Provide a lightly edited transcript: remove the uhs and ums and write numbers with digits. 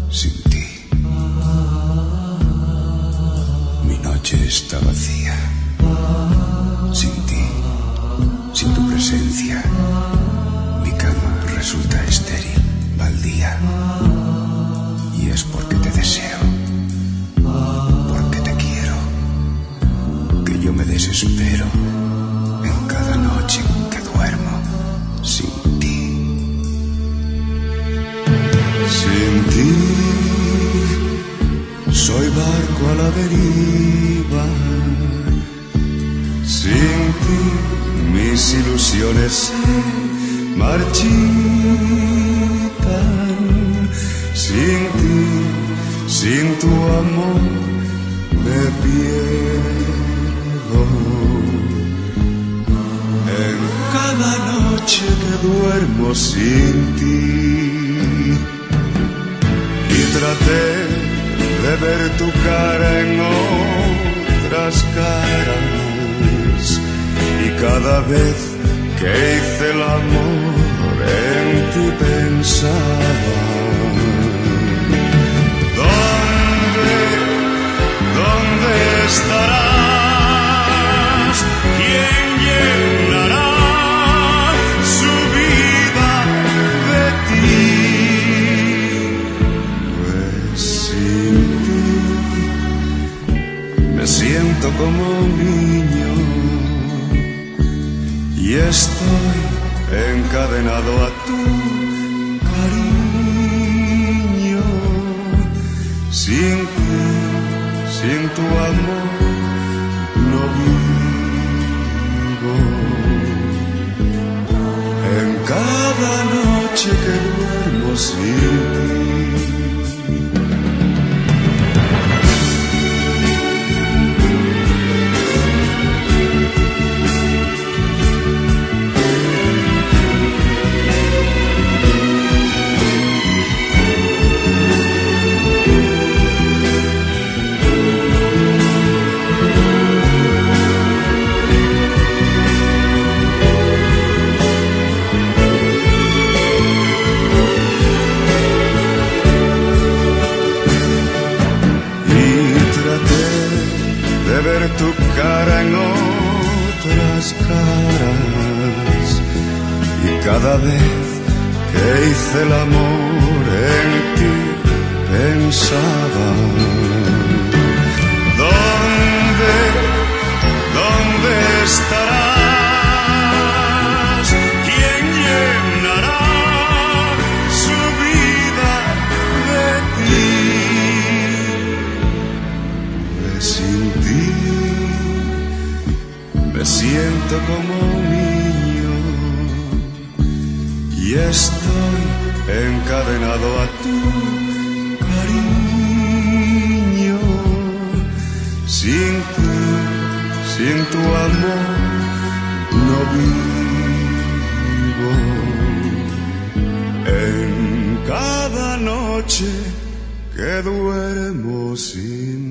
sin ti. Mi noche está vacía, sin ti, sin tu presencia. Mi cama resulta estéril, baldía. Y es porque te deseo, porque te quiero, que yo me desespero en cada noche que duermo sin ti. Sin ti soy barco a la deriva. Sin ti mis ilusiones se marchitan. Sin ti, sin tu amor me pierdo. En cada noche que duermo sin ti. Y traté de ver tu cara en otras caras. Y cada vez que hice el amor en ti pensaba. ¿Dónde estarás? ¿Quién llenará su vida de ti? Pues sin ti me siento como un niño y estoy encadenado a tu cariño. Sin ti, sin tu amor no vivo. En cada noche que duermo sin ti. Ver tu cara en otras caras y cada vez que hice el amor en ti pensaba. ¿Dónde estarás? ¿Quién llenará su vida de ti? Pues sin ti me siento como un niño y estoy encadenado a tu cariño. Sin ti, sin tu amor no vivo. En cada noche que duermo sin